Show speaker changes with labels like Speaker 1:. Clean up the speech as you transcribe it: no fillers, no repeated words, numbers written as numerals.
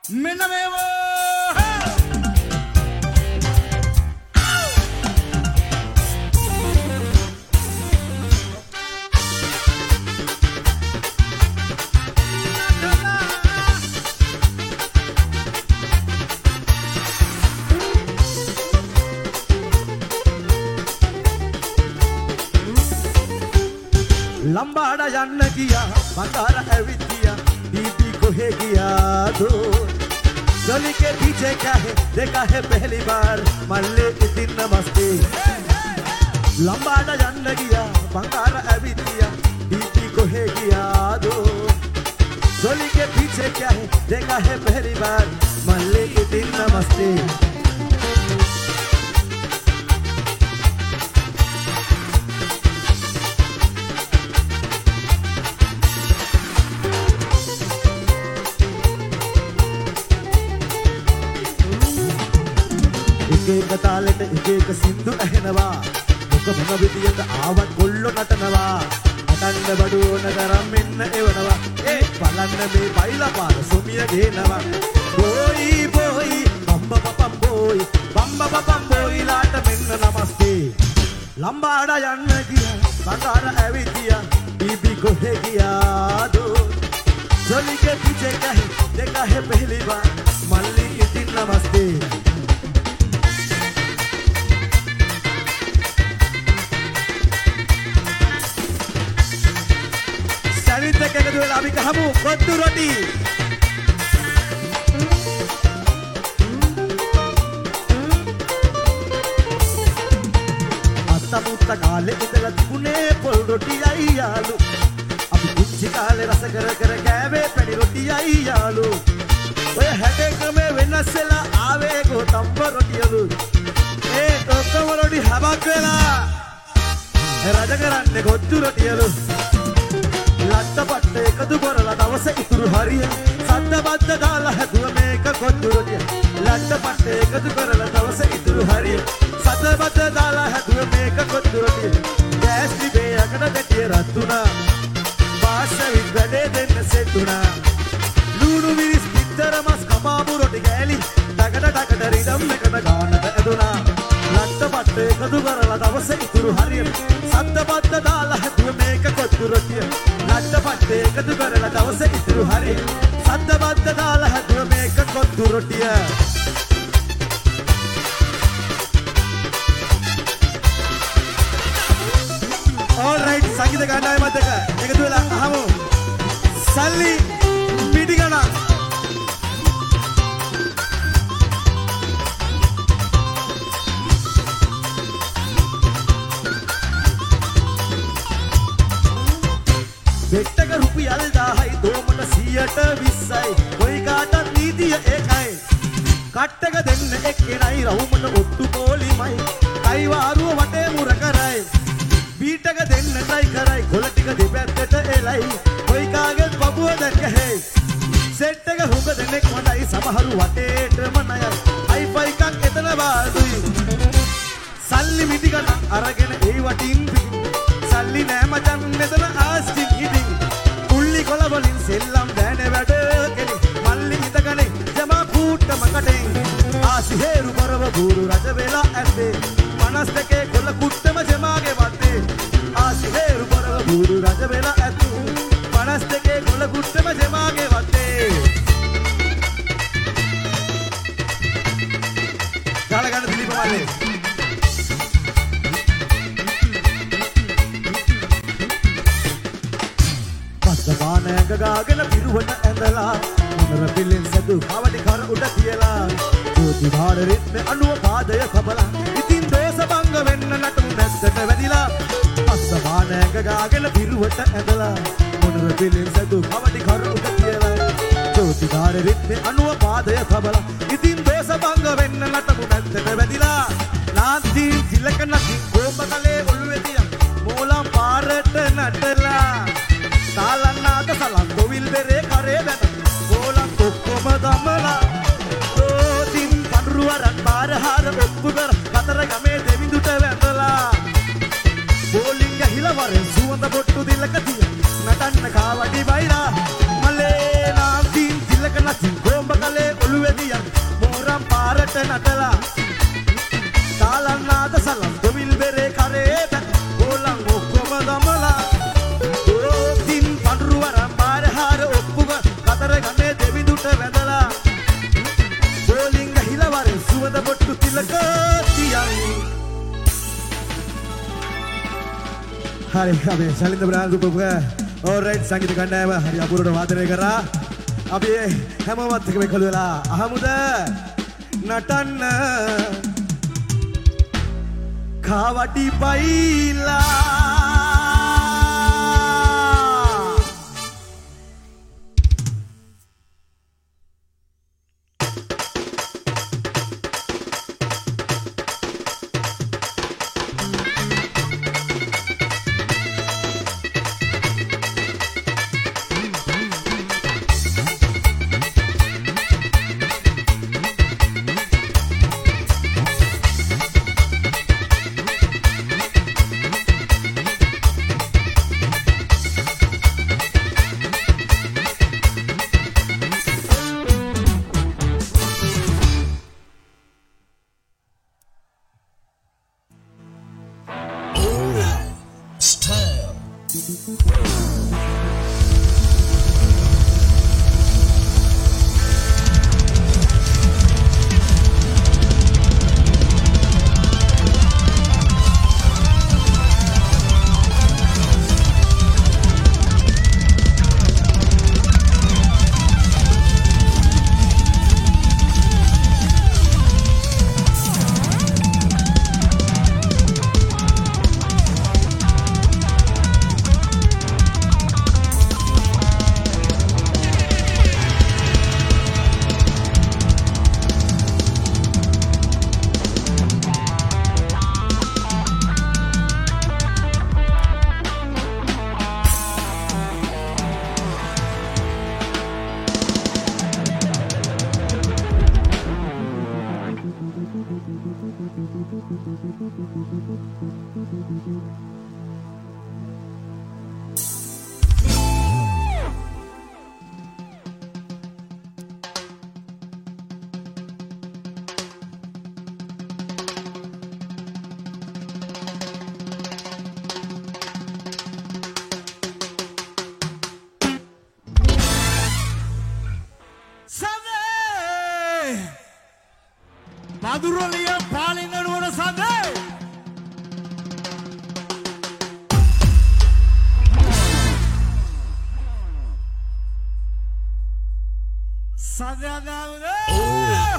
Speaker 1: මෙන්න මේවා लंबाड़ा යන්න ගියා බඳාර ඇවිත් ගියා दीदी कोहे गया दो गली के पीछे क्या है देखा है पहली बार मल्ले दिन नमस्ते लंबाड़ा යන්න ගියා බඳාර ඇවිත් ගියා दीदी कोहे गया दो गली के पीछे क्या है देखा है पहली बार मल्ले दिन नमस्ते एक तालेट एक सिंधु अहनवा मुख मन विदियत आවත් කොල්ලෝ නටනවා නටන්න බඩුව නතරම් මෙන්න එවනවා ඒ බලන්න මේ බයිලා පාර සොමිය ගේනවා බෝයි බෝයි බම්බ පපම් බෝයි බම්බ පපම් බෝයි ලාට මෙන්න නමස්තේ लंबाड़ा යන්න ගියා බඳාර ඇවිත් ගියා बीबी कोहे गया दो चोली के पीछे क्या है देखा है पहली बार मल्ली दिन नमस्ते සැරිත් එක්ක එකතු වෙලා අපි කහමු කොත්තු රොටි අත්තමුත්ත කාලේ ඉඳලා තිබුණේ පොල් රොටියයි යාළු අපි කුංචි කාලේ රස කර කර කෑවේ පැණි රොටියයි යාළු ඔය හැටේකම වෙනස් වෙලා ආවේ ගෝතම්බ රොටියලු ඒ ඔක්කොම රොටි හබක් වෙලා රජ කරන්නේ කොත්තු රොටියලු ලට්ටපට්ට එකතු කරලා දවස ඉතුරු හරිය සද්ද බද්ද දාලා හැදුව මේක කොත්තු රොටිය ලට්ටපට්ට එකතු කරලා දවස ඉතුරු හරිය සද්ද බද්ද දාලා හැදුව මේක කොත්තු රොටිය ගෑස් ලිබේ යකඩ ගැටිය රත්තුණා පාසවිත් වැඩේ දෙන්න සෙට්ටුණා ලුණු මිරිස් පිටර මස් කබාබු රොටි ගෑලි ඩකට රිදම් එකට ගානට ඇදුණා ලට්ටපට්ට එකතු කරලා දවස ඉතුරු හරිය සද්ද බද්ද දාලා හැදුව මේක කොත්තු රොටිය ලට්ටපට්ට එකතු කරලා දවස ඉතුරු හරිය සද්ද බද්ද දාලා හැදුව මේක කොත්තු රොටිය Alright සංගීත කණ්ඩායමත් එක්ක එකතු වෙලා අහමු සල්ලි පිටි ගණන් දෙට්ටක රුපියල් 1000යි දෝමන 120යි කොයි කාටත් නීතිය ඒකයි කට්ටක දෙන්න එක්කෙනයි රවුමන ඔට්ටු පොලිමයි කයි වාරුව වටේ මුර කරයි බීටක දෙන්න try කරයි කොළ ටික දෙපැත්තට එලයි කොයි කාගෙත් බබුව දැක්කේ සෙට් එක හුඟ දෙනෙක් වඩයි සමහරු වටේටම ණයයි හයිෆයි එකක් එතන බාදුයි සල්ලි මිටි ගන්න අරගෙන ඒ වටින් සල්ලි නෑ මචන් මෙතන ආස්ටින් ඉදින් කුල්ලි කොළ වලින් සෙල්ලම් බෑනේ වැඩ කෙලි මල්ලි හිතගනේ ජමා කූට්ටම කටෙන් ආසිහෙරු කරව ගුරු රජ වෙලා ඇත්තේ 52 කොළ කුට්ටම ජමාගේ වත්තේ ආසිහෙරු කරව ගුරු රජ වෙලා ඇත්තු 52 කොළ කුට්ටම ජමාගේ වත්තේ ගාලා ගන්න දිලීප මල්ලේ පස්සපානයක ගාගෙන පිරුවට ඇඳලා මොනර පිළින් සතු කවටි කර උඩ තියලා ජෝති භාර රිද්මේ අනුව පාදය කබලා ඉතින් දෝස බංග වෙන්න නටමු නැස්සට වැදිලා පස්සපානයක ගාගෙන පිරුවට ඇඳලා මොනර පිළින් සතු කවටි කර උඩ තියලා ජෝති භාර රිද්මේ අනුව පාදය කබලා ඉතින් දෝස බංග වෙන්න නටමු නැස්සට වැදිලා නාන්ති තිලක නැති කොඹකලේ ඔළුවේ තියන් මෝලම් පාරට නටලා තාලන්නාද සලන් කොවිල් බෙරේ කරේ බැන ගෝලන් ඔක්කොම දමලා දෝතින් පඳුරුවරන් බාරහාර ඔප්පු කර කතර ගමේ දෙවිඳුට වැඳලා බෝලිං ගහිලා වරෙන් සුවඳ බොට්ටු දිලක තිය නටන්න කාවඩි බයිලා මලේ නාන්තින් තිලක නැති කොඹකලේ නටලා තාලන්නාද සලම් දෙවිල් බෙරේ කරේට ඕලං ඔක්කොම දමලා ඕතින් පඳුරු වරම් පාරහාර ඔප්පුව කතර ගමේ දෙවිඳුට වැඳලා බෝලිංග හිලවරේ සුවඳ බොට්ටු තිලක තියන් හරි අපි ශලින්ද බ්‍රාන්දුපුක ඕල්රයිට් සංගීත කණ්ඩායම හරි අපූර්වට වාදනය කරා අපි හැමෝමත් එකම එකතු වෙලා අහමුද නටන්න කාවටි බයිලා
Speaker 2: මදුරලිය පාලිංග නුවර සඳේ සඳේ